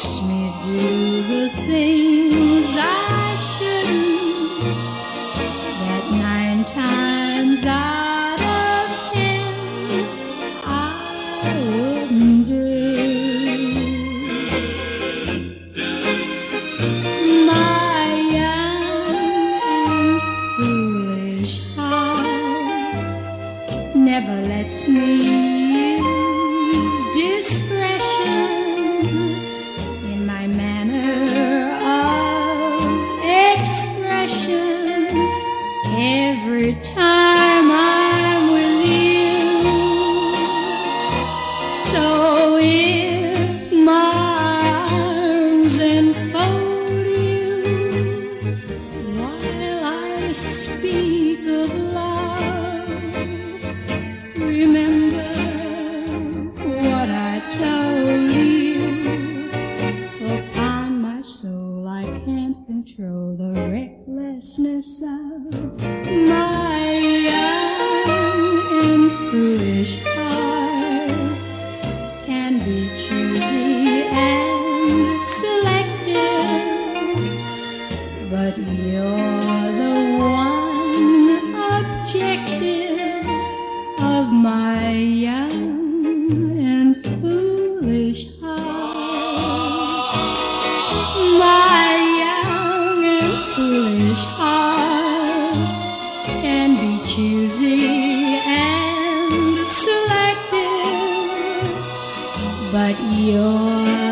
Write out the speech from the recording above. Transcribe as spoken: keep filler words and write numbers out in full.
makes me do the things I shouldn't, that nine times out of ten I wouldn't do. My young and foolish heart never lets me use discretion in my manner of expression every time I'm with you. So if my arms enfold you while I speak of love, remember what I told you. Upon my soul I can't control the recklessness of my young and foolish heart. Can be choosy and selective, but you're the one objective of my young and foolish heart. My young and foolish heart can be choosy and selective, but you're